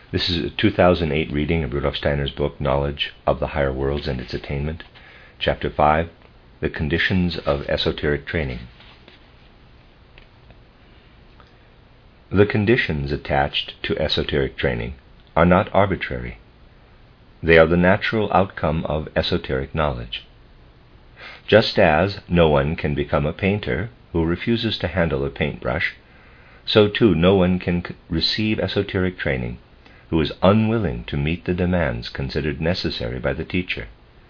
This is a 2008 reading of Rudolf Steiner's book, Knowledge of the Higher Worlds and Its Attainment, Chapter 5, The Conditions of Esoteric Training. The conditions attached to esoteric training are not arbitrary. They are the natural outcome of esoteric knowledge. Just as no one can become a painter who refuses to handle a paintbrush, so too no one can receive esoteric training who is unwilling to meet the demands considered necessary by the teacher.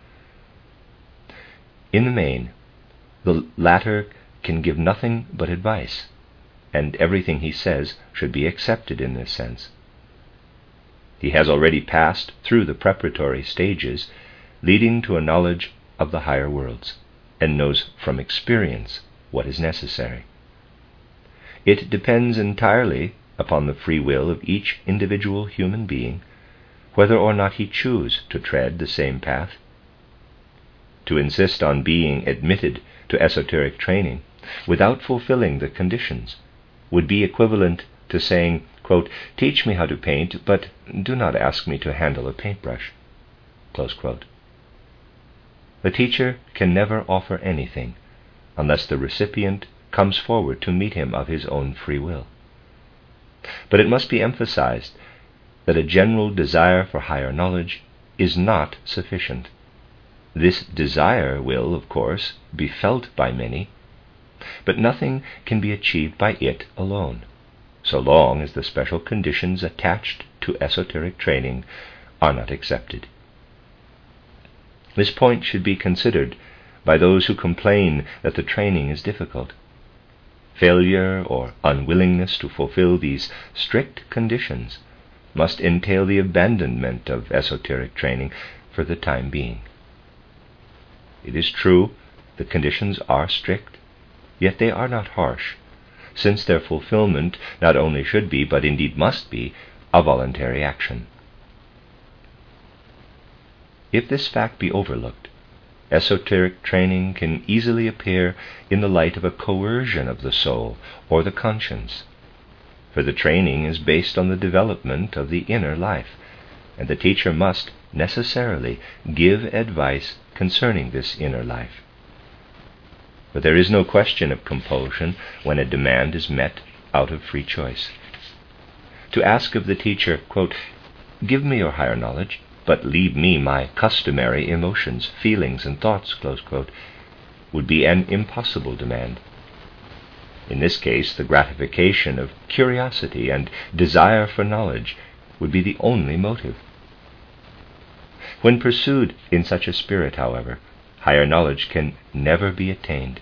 In the main, the latter can give nothing but advice, and everything he says should be accepted in this sense. He has already passed through the preparatory stages leading to a knowledge of the higher worlds, and knows from experience what is necessary. It depends entirely upon the free will of each individual human being whether or not he choose to tread the same path. To insist on being admitted to esoteric training without fulfilling the conditions would be equivalent to saying, quote, "Teach me how to paint, but do not ask me to handle a paintbrush." Close quote. The teacher can never offer anything unless the recipient comes forward to meet him of his own free will. But it must be emphasized that a general desire for higher knowledge is not sufficient. This desire will, of course, be felt by many, but nothing can be achieved by it alone, so long as the special conditions attached to esoteric training are not accepted. This point should be considered by those who complain that the training is difficult. Failure or unwillingness to fulfill these strict conditions must entail the abandonment of esoteric training for the time being. It is true the conditions are strict, yet they are not harsh, since their fulfillment not only should be, but indeed must be, a voluntary action. If this fact be overlooked, esoteric training can easily appear in the light of a coercion of the soul or the conscience, for the training is based on the development of the inner life, and the teacher must necessarily give advice concerning this inner life. But there is no question of compulsion when a demand is met out of free choice. To ask of the teacher, quote, "Give me your higher knowledge, but leave me my customary emotions, feelings, and thoughts," close quote, would be an impossible demand. In this case, the gratification of curiosity and desire for knowledge would be the only motive. When pursued in such a spirit, however, higher knowledge can never be attained.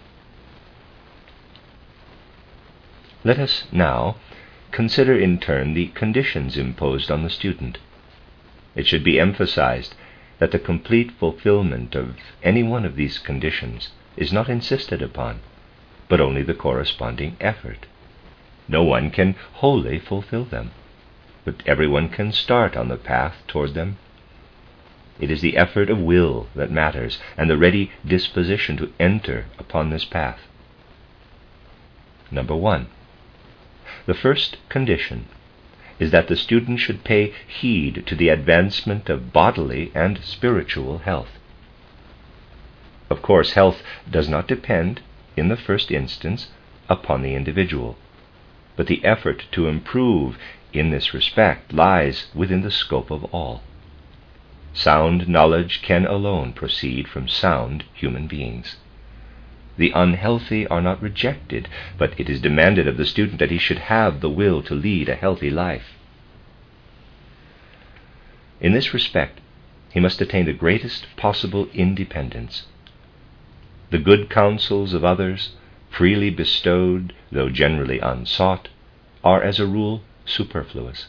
Let us now consider in turn the conditions imposed on the student. It should be emphasized that the complete fulfillment of any one of these conditions is not insisted upon, but only the corresponding effort. No one can wholly fulfill them, but everyone can start on the path toward them. It is the effort of will that matters, and the ready disposition to enter upon this path. Number 1. The first condition is that the student should pay heed to the advancement of bodily and spiritual health. Of course, health does not depend, in the first instance, upon the individual, but the effort to improve in this respect lies within the scope of all. Sound knowledge can alone proceed from sound human beings. The unhealthy are not rejected, but it is demanded of the student that he should have the will to lead a healthy life. In this respect, he must attain the greatest possible independence. The good counsels of others, freely bestowed, though generally unsought, are as a rule superfluous.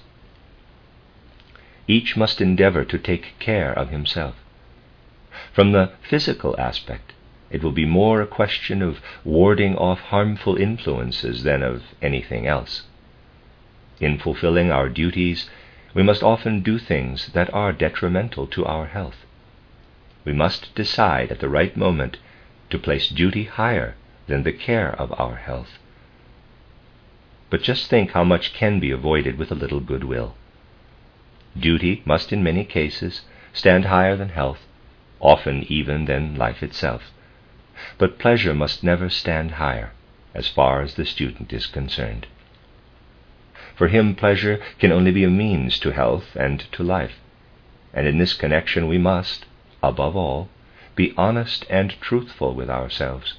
Each must endeavor to take care of himself. From the physical aspect, it will be more a question of warding off harmful influences than of anything else. In fulfilling our duties, we must often do things that are detrimental to our health. We must decide at the right moment to place duty higher than the care of our health. But just think how much can be avoided with a little goodwill. Duty must in many cases stand higher than health, often even than life itself. But pleasure must never stand higher, as far as the student is concerned. For him, pleasure can only be a means to health and to life, and in this connection we must, above all, be honest and truthful with ourselves.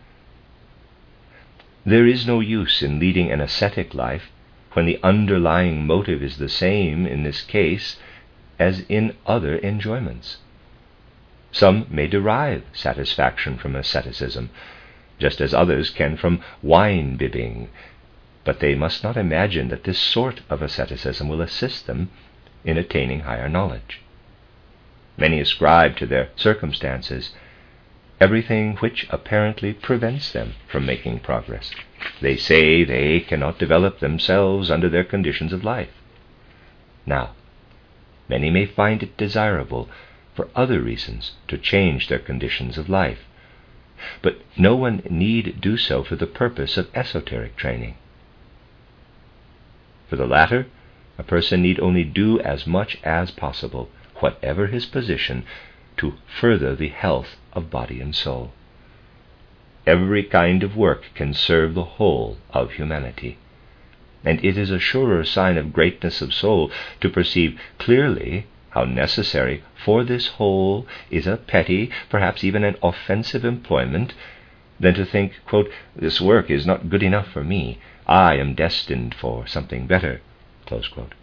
There is no use in leading an ascetic life when the underlying motive is the same in this case as in other enjoyments. Some may derive satisfaction from asceticism, just as others can from wine-bibbing, but they must not imagine that this sort of asceticism will assist them in attaining higher knowledge. Many ascribe to their circumstances everything which apparently prevents them from making progress. They say they cannot develop themselves under their conditions of life. Now, many may find it desirable for other reasons to change their conditions of life, but no one need do so for the purpose of esoteric training. For the latter, a person need only do as much as possible, whatever his position, to further the health of body and soul. Every kind of work can serve the whole of humanity, and it is a surer sign of greatness of soul to perceive clearly how necessary for this whole is a petty, perhaps even an offensive employment, than to think, quote, "This work is not good enough for me. I am destined for something better," close quote.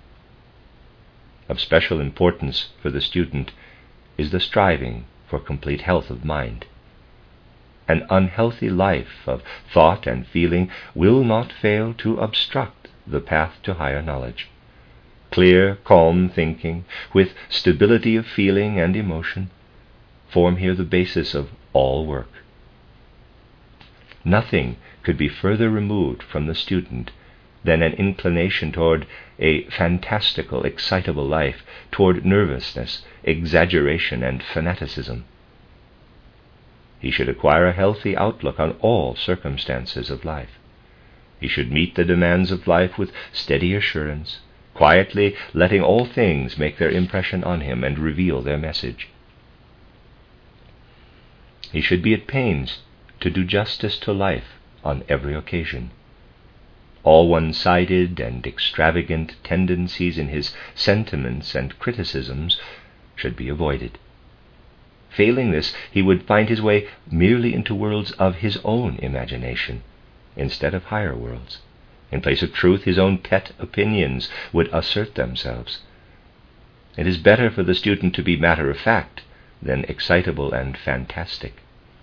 Of special importance for the student is the striving for complete health of mind. An unhealthy life of thought and feeling will not fail to obstruct the path to higher knowledge. Clear, calm thinking, with stability of feeling and emotion, form here the basis of all work. Nothing could be further removed from the student than an inclination toward a fantastical, excitable life, toward nervousness, exaggeration, and fanaticism. He should acquire a healthy outlook on all circumstances of life. He should meet the demands of life with steady assurance, quietly letting all things make their impression on him and reveal their message. He should be at pains to do justice to life on every occasion. All one-sided and extravagant tendencies in his sentiments and criticisms should be avoided. Failing this, he would find his way merely into worlds of his own imagination, instead of higher worlds. In place of truth, his own pet opinions would assert themselves. It is better for the student to be matter-of-fact than excitable and fantastic.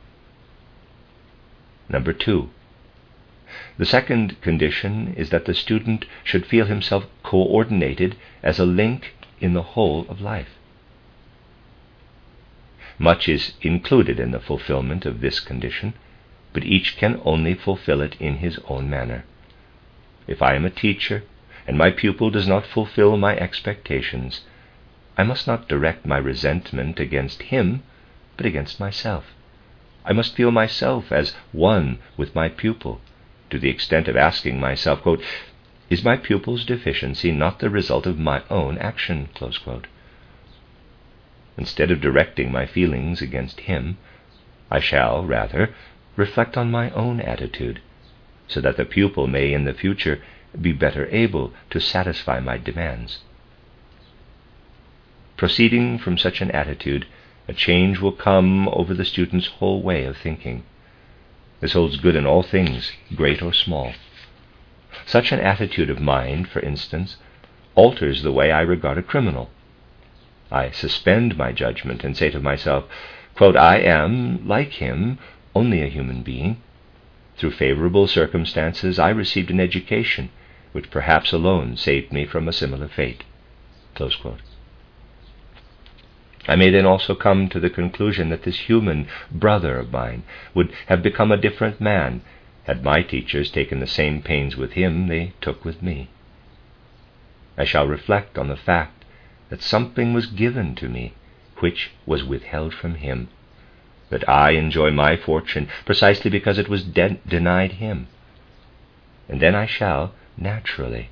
Number 2. The second condition is that the student should feel himself coordinated as a link in the whole of life. Much is included in the fulfillment of this condition, but each can only fulfill it in his own manner. If I am a teacher, and my pupil does not fulfill my expectations, I must not direct my resentment against him, but against myself. I must feel myself as one with my pupil, to the extent of asking myself, quote, "Is my pupil's deficiency not the result of my own action?" close quote. Instead of directing my feelings against him, I shall, rather, reflect on my own attitude, so that the pupil may in the future be better able to satisfy my demands. Proceeding from such an attitude, a change will come over the student's whole way of thinking. This holds good in all things, great or small. Such an attitude of mind, for instance, alters the way I regard a criminal. I suspend my judgment and say to myself, quote, "I am, like him, only a human being. Through favorable circumstances I received an education which perhaps alone saved me from a similar fate." Close quote. I may then also come to the conclusion that this human brother of mine would have become a different man had my teachers taken the same pains with him they took with me. I shall reflect on the fact that something was given to me which was withheld from him, that I enjoy my fortune precisely because it was denied him. And then I shall, naturally,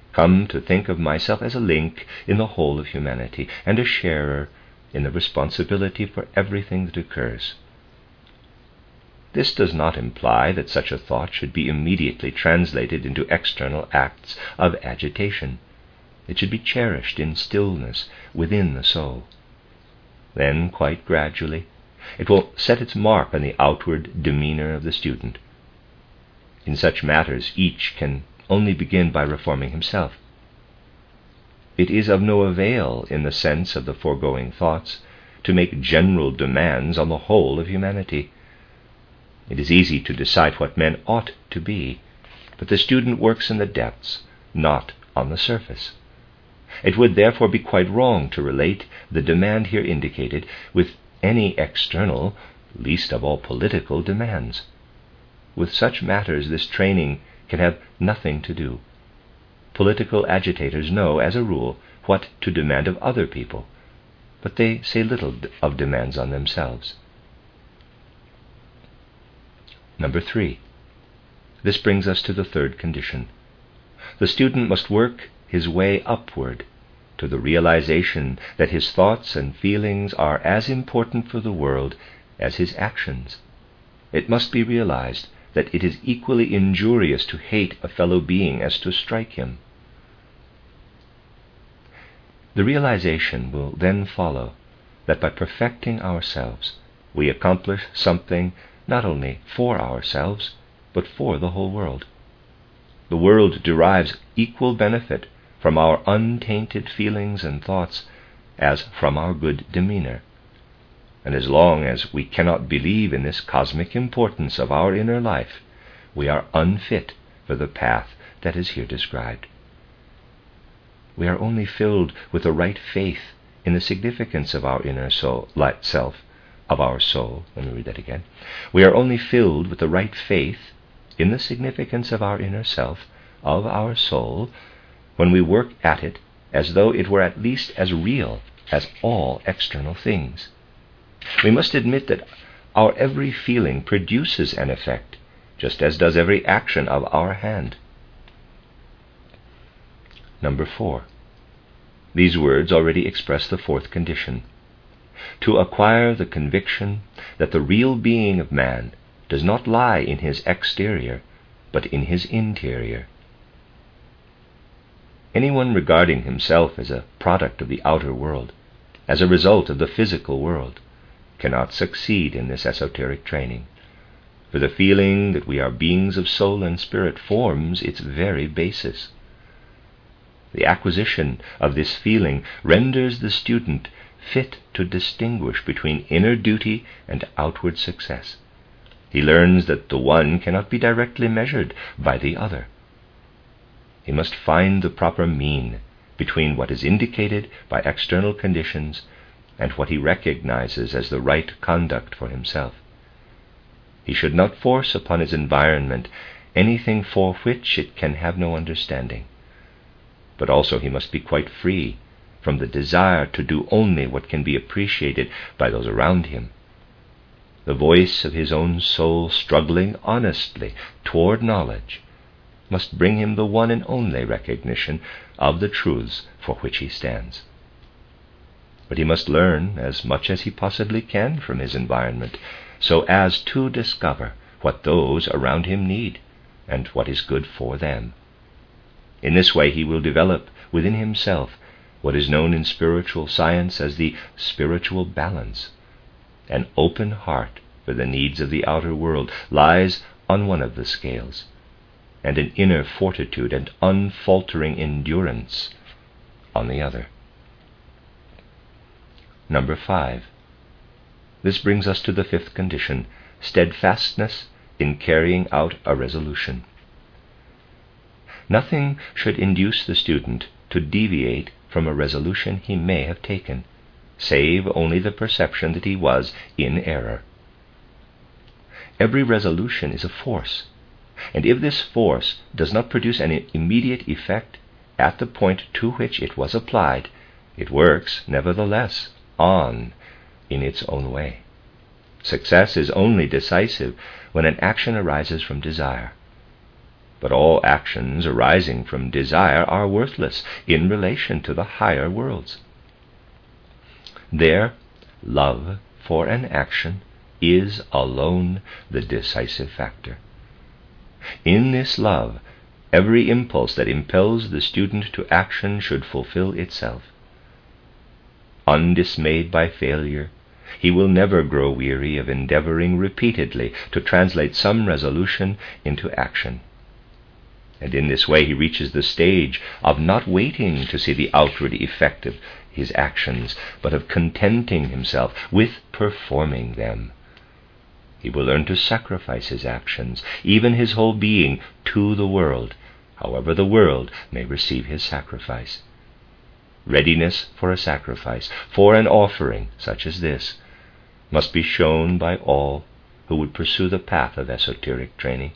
come to think of myself as a link in the whole of humanity, and a sharer in the responsibility for everything that occurs. This does not imply that such a thought should be immediately translated into external acts of agitation. It should be cherished in stillness within the soul. Then, quite gradually, it will set its mark on the outward demeanor of the student. In such matters, each can only begin by reforming himself. It is of no avail, in the sense of the foregoing thoughts, to make general demands on the whole of humanity. It is easy to decide what men ought to be, but the student works in the depths, not on the surface. It would therefore be quite wrong to relate the demand here indicated with any external, least of all political, demands. With such matters this training can have nothing to do. Political agitators know, as a rule, what to demand of other people, but they say little of demands on themselves. Number 3. This brings us to the third condition. The student must work his way upward to the realization that his thoughts and feelings are as important for the world as his actions. It must be realized that it is equally injurious to hate a fellow being as to strike him. The realization will then follow that by perfecting ourselves, we accomplish something not only for ourselves, but for the whole world. The world derives equal benefit from our untainted feelings and thoughts as from our good demeanor. And as long as we cannot believe in this cosmic importance of our inner life, we are unfit for the path that is here described. We are only filled with the right faith in the significance of our inner self, of our soul. Let me read that again. We are only filled with the right faith in the significance of our inner self, of our soul, when we work at it as though it were at least as real as all external things. We must admit that our every feeling produces an effect, just as does every action of our hand. Number 4. These words already express the fourth condition: to acquire the conviction that the real being of man does not lie in his exterior, but in his interior. Anyone regarding himself as a product of the outer world, as a result of the physical world, cannot succeed in this esoteric training, for the feeling that we are beings of soul and spirit forms its very basis. The acquisition of this feeling renders the student fit to distinguish between inner duty and outward success. He learns that the one cannot be directly measured by the other. He must find the proper mean between what is indicated by external conditions and what he recognizes as the right conduct for himself. He should not force upon his environment anything for which it can have no understanding, but also he must be quite free from the desire to do only what can be appreciated by those around him. The voice of his own soul, struggling honestly toward knowledge, must bring him the one and only recognition of the truths for which he stands. But he must learn as much as he possibly can from his environment, so as to discover what those around him need and what is good for them. In this way he will develop within himself what is known in spiritual science as the spiritual balance. An open heart for the needs of the outer world lies on one of the scales, and an inner fortitude and unfaltering endurance on the other. Number 5. This brings us to the fifth condition: steadfastness in carrying out a resolution. Nothing should induce the student to deviate from a resolution he may have taken, save only the perception that he was in error. Every resolution is a force, and if this force does not produce an immediate effect at the point to which it was applied, it works, nevertheless, on in its own way. Success is only decisive when an action arises from desire. But all actions arising from desire are worthless in relation to the higher worlds. There, love for an action is alone the decisive factor. In this love, every impulse that impels the student to action should fulfill itself. Undismayed by failure, he will never grow weary of endeavoring repeatedly to translate some resolution into action. And in this way he reaches the stage of not waiting to see the outward effect of his actions, but of contenting himself with performing them. He will learn to sacrifice his actions, even his whole being, to the world, however the world may receive his sacrifice. Readiness for a sacrifice, for an offering such as this, must be shown by all who would pursue the path of esoteric training.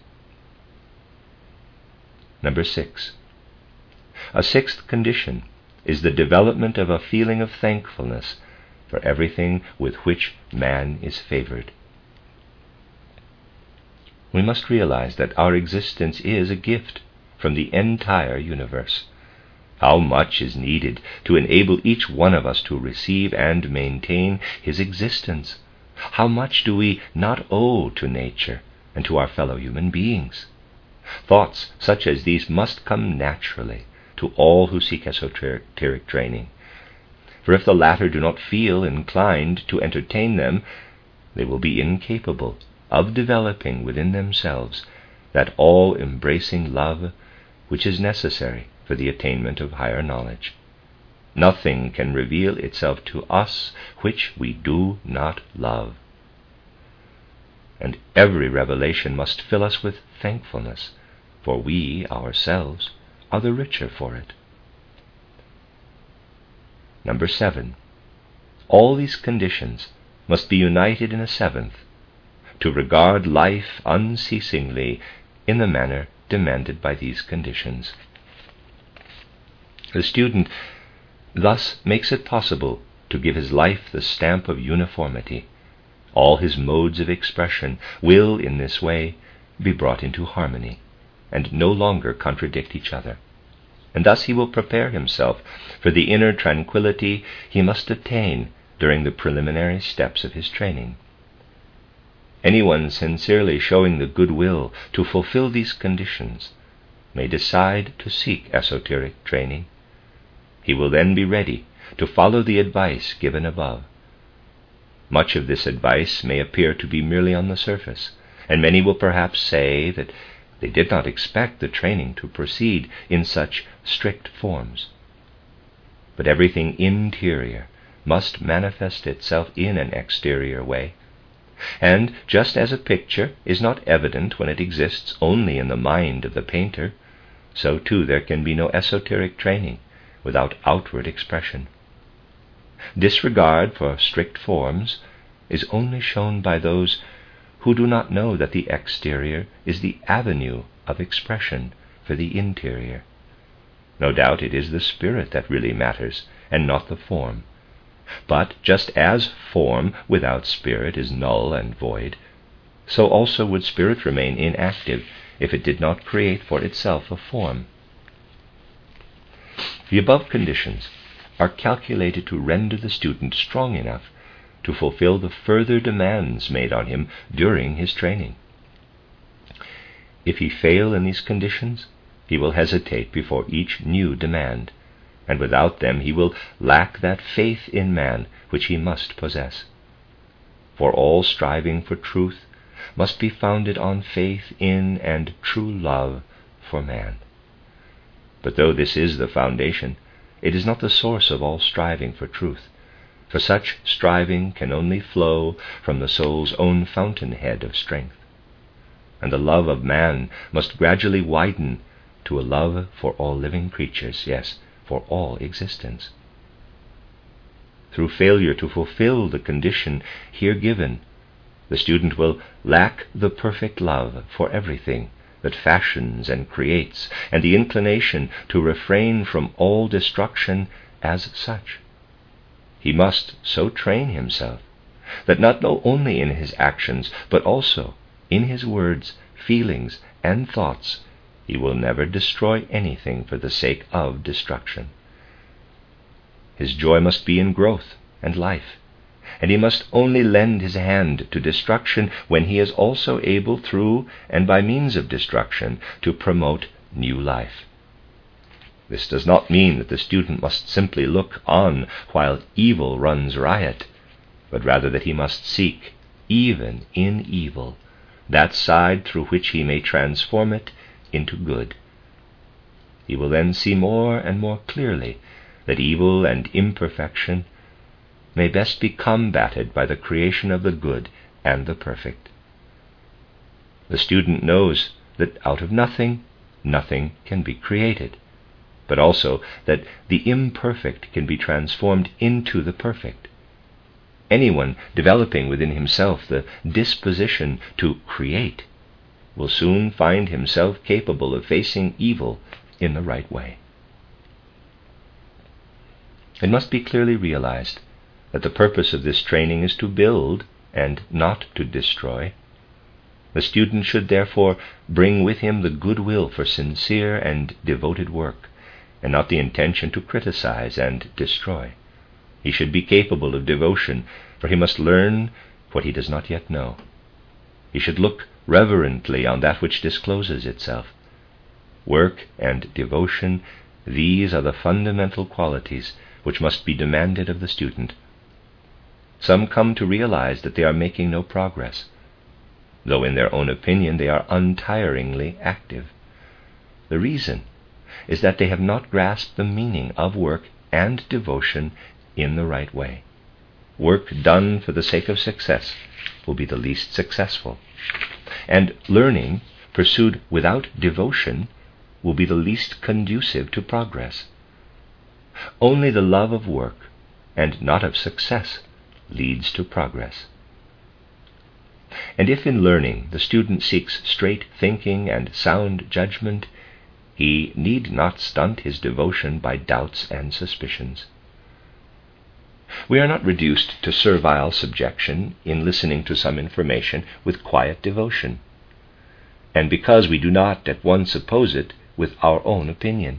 Number 6. A sixth condition is the development of a feeling of thankfulness for everything with which man is favored. We must realize that our existence is a gift from the entire universe. How much is needed to enable each one of us to receive and maintain his existence? How much do we not owe to nature and to our fellow human beings? Thoughts such as these must come naturally to all who seek esoteric training. For if the latter do not feel inclined to entertain them, they will be incapable of developing within themselves that all-embracing love which is necessary for the attainment of higher knowledge. Nothing can reveal itself to us which we do not love. And every revelation must fill us with thankfulness, for we ourselves are the richer for it. Number 7. All these conditions must be united in a seventh, to regard life unceasingly in the manner demanded by these conditions. The student thus makes it possible to give his life the stamp of uniformity. All his modes of expression will, in this way, be brought into harmony, and no longer contradict each other. And thus he will prepare himself for the inner tranquility he must attain during the preliminary steps of his training. Anyone sincerely showing the goodwill to fulfill these conditions may decide to seek esoteric training. He will then be ready to follow the advice given above. Much of this advice may appear to be merely on the surface, and many will perhaps say that they did not expect the training to proceed in such strict forms. But everything interior must manifest itself in an exterior way. And just as a picture is not evident when it exists only in the mind of the painter, so too there can be no esoteric training without outward expression. Disregard for strict forms is only shown by those who do not know that the exterior is the avenue of expression for the interior. No doubt it is the spirit that really matters, and not the form. But just as form without spirit is null and void, so also would spirit remain inactive if it did not create for itself a form. The above conditions are calculated to render the student strong enough to fulfill the further demands made on him during his training. If he fail in these conditions, he will hesitate before each new demand, and without them he will lack that faith in man which he must possess. For all striving for truth must be founded on faith in and true love for man. But though this is the foundation, it is not the source of all striving for truth, for such striving can only flow from the soul's own fountainhead of strength. And the love of man must gradually widen to a love for all living creatures, yes, for all existence. Through failure to fulfill the condition here given, the student will lack the perfect love for everything that fashions and creates, and the inclination to refrain from all destruction as such. He must so train himself that not only in his actions, but also in his words, feelings, and thoughts, He will never destroy anything for the sake of destruction. His joy must be in growth and life, and he must only lend his hand to destruction when he is also able, through and by means of destruction, to promote new life. This does not mean that the student must simply look on while evil runs riot, but rather that he must seek, even in evil, that side through which he may transform it into good. He will then see more and more clearly that evil and imperfection may best be combated by the creation of the good and the perfect. The student knows that out of nothing, nothing can be created, but also that the imperfect can be transformed into the perfect. Anyone developing within himself the disposition to create will soon find himself capable of facing evil in the right way. It must be clearly realized that the purpose of this training is to build and not to destroy. The student should therefore bring with him the goodwill for sincere and devoted work, and not the intention to criticize and destroy. He should be capable of devotion, for he must learn what he does not yet know. He should look reverently on that which discloses itself. Work and devotion, these are the fundamental qualities which must be demanded of the student. Some come to realize that they are making no progress, though in their own opinion they are untiringly active. The reason is that they have not grasped the meaning of work and devotion in the right way. Work done for the sake of success will be the least successful, and learning pursued without devotion will be the least conducive to progress. Only the love of work, and not of success, leads to progress. And if in learning the student seeks straight thinking and sound judgment, he need not stunt his devotion by doubts and suspicions. We are not reduced to servile subjection in listening to some information with quiet devotion, and because we do not at once oppose it with our own opinion.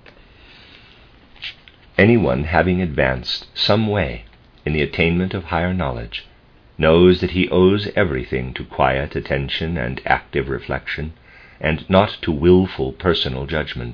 Anyone having advanced some way in the attainment of higher knowledge knows that he owes everything to quiet attention and active reflection, and not to willful personal judgment.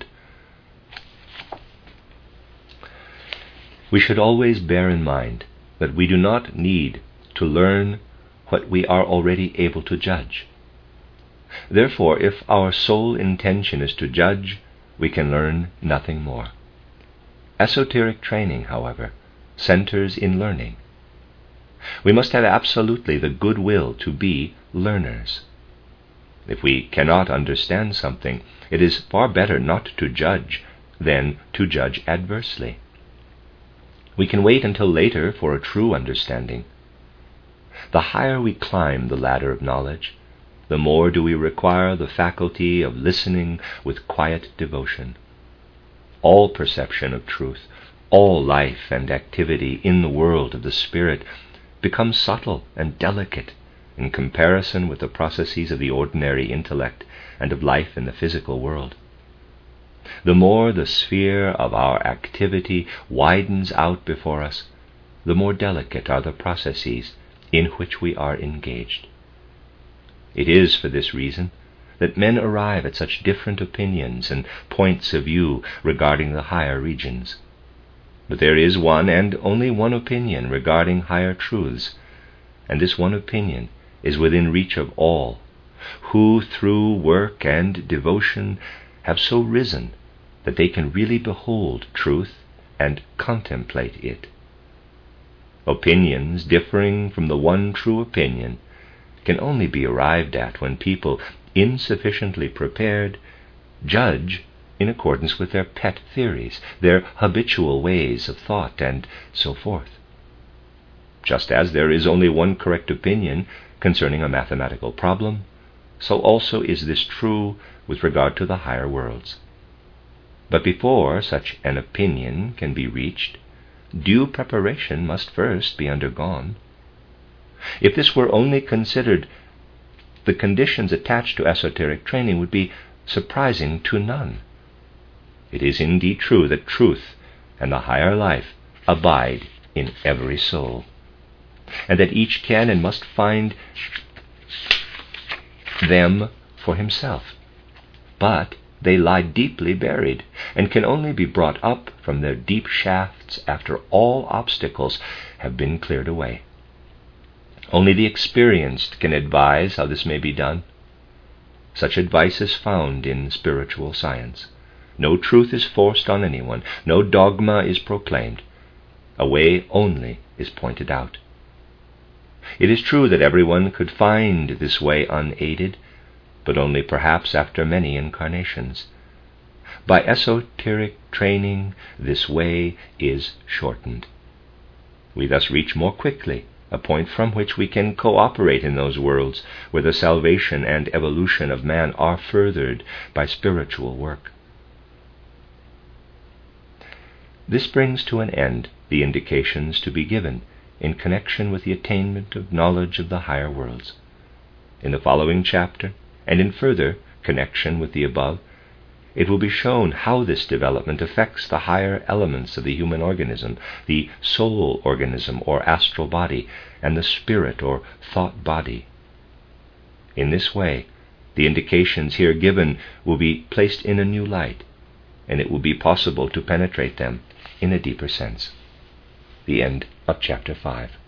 We should always bear in mind that we do not need to learn what we are already able to judge. Therefore, if our sole intention is to judge, we can learn nothing more. Esoteric training, however, centers in learning. We must have absolutely the goodwill to be learners. If we cannot understand something, it is far better not to judge than to judge adversely. We can wait until later for a true understanding. The higher we climb the ladder of knowledge, the more do we require the faculty of listening with quiet devotion. All perception of truth, all life and activity in the world of the spirit becomes subtle and delicate in comparison with the processes of the ordinary intellect and of life in the physical world. The more the sphere of our activity widens out before us, the more delicate are the processes in which we are engaged. It is for this reason that men arrive at such different opinions and points of view regarding the higher regions. But there is one and only one opinion regarding higher truths, and this one opinion is within reach of all who, through work and devotion, have so risen that they can really behold truth and contemplate it. Opinions differing from the one true opinion can only be arrived at when people, insufficiently prepared, judge in accordance with their pet theories, their habitual ways of thought, and so forth. Just as there is only one correct opinion concerning a mathematical problem, so also is this true with regard to the higher worlds. But before such an opinion can be reached, due preparation must first be undergone. If this were only considered, the conditions attached to esoteric training would be surprising to none. It is indeed true that truth and the higher life abide in every soul, and that each can and must find them for himself. But they lie deeply buried, and can only be brought up from their deep shafts after all obstacles have been cleared away. Only the experienced can advise how this may be done. Such advice is found in spiritual science. No truth is forced on anyone. No dogma is proclaimed. A way only is pointed out. It is true that everyone could find this way unaided, but only perhaps after many incarnations. By esoteric training, this way is shortened. We thus reach more quickly a point from which we can cooperate in those worlds where the salvation and evolution of man are furthered by spiritual work. This brings to an end the indications to be given in connection with the attainment of knowledge of the higher worlds. In the following chapter, and in further connection with the above, it will be shown how this development affects the higher elements of the human organism, the soul organism or astral body, and the spirit or thought body. In this way, the indications here given will be placed in a new light, and it will be possible to penetrate them in a deeper sense. The end of chapter 5.